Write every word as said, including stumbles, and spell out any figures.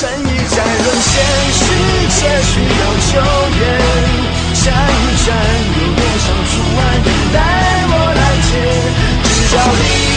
诚意在沦陷，世界需要救援，下一站有多少处外人带我来接，只要你